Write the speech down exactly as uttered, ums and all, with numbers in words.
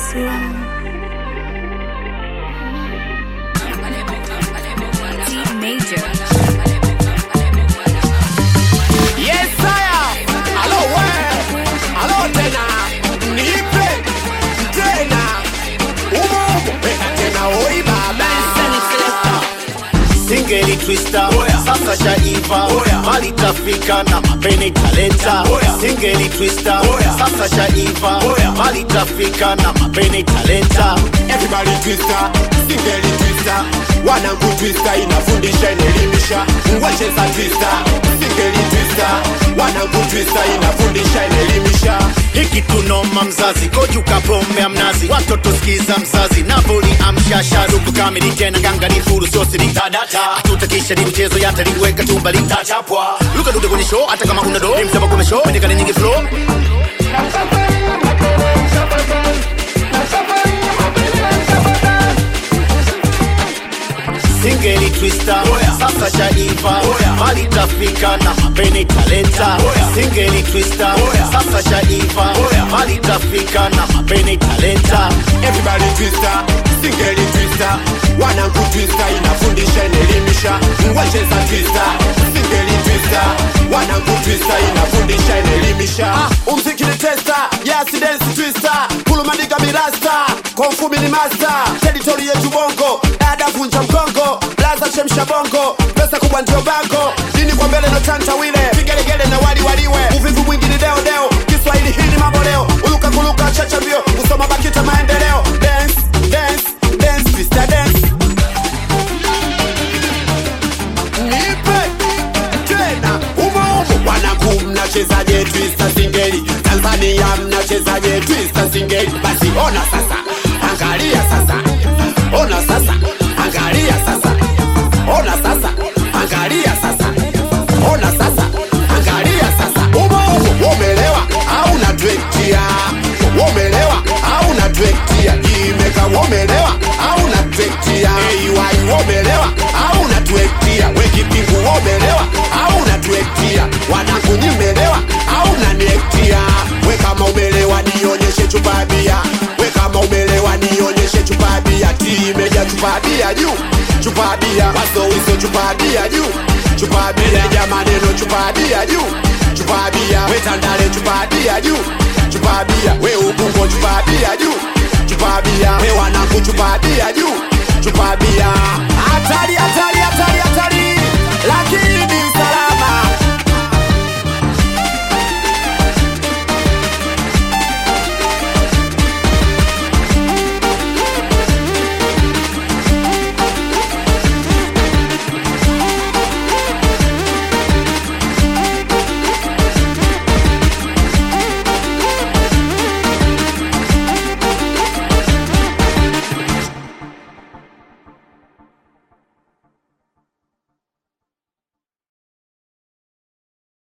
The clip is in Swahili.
Major. Yes, sire. Hello, where? Hello, tena. Nipe. Tena. Umo. Peka tena, oi baba. Singeli twister, sasa shaiva, mali tafika na mapene talenta. Singeli twister, sasa shaiva, mali tafika na mapene talenta. Everybody twister, singeli twister. Wanangu twister inafundisha inelimisha. Wacheza twister, singeli twister. Wanangu twister inafundisha inelimisha. Hiki tunoma mzazi, kojuka pombe mnazi. Watoto skiza mzazi, Napoli amshasha. Ruku kamili tena gangani furu sosi ni tadata. Atutakisha ni mchezo yata liweka tumba litachapwa. Luka dude kwenye show, hata kama una do. Msaba kume show, mendekane nyingi flow. Singeli twister, sasa shaiva, mali tafika na mapene talenta. Singeli twister, sasa shaiva, mali tafika na mapene talenta. Everybody twister, singeli twister. Wanangu twister inafundisha inelimisha. Wacheza twister, singeli twister. Wanangu twister inafundisha inelimisha. Ah, umziki ni tester, yes dance twister. Kulumadika mirasta, konfumi ni master. Territory yetu bongo, dada vunja mkongo. Blaza chemsha bongo, pesa kubwa ndio bango. Dini kwa mbele no tanta wile, vigelegele na wali waliwe. Uvivu mwingi ni deo deo, Kiswahili hii ni mambo leo. Uluka kuluka chacha mbio, kusoma bakita maendeleo. Dance, dance, dance, twister dance. Nipe, tena, umo umo. Wanangu mnachezaje twister singeli. Tanzania mnachezaje twister singeli. Basi ona sasa, angalia sasa. Ona sasa, angalia sasa. Ona sasa, angalia sasa. Ona sasa, angalia sasa. Umo umo, umelewa au unatwektia? Umelewa au unatwektia? Imeka umelewa au unatwektia? A Y umelewa au unatwektia? Weki pingu umelewa au unatwektia? Wanangu nimelewa au unaniektia? We kama umelewa nionyeshe chupa bia. We kama umelewa nionyeshe chupa bia. Timeja chupa bia juu. Chupa bia, waso wiso chupa bia juu. Chupa bia, jamaneno chupa bia juu. Chupa bia, we tandale chupa bia juu. Chupa bia, we ubungo chupa bia juu. Chupa bia, we wanangu chupa bia juu. Chupa bia, hatari hatari hatari.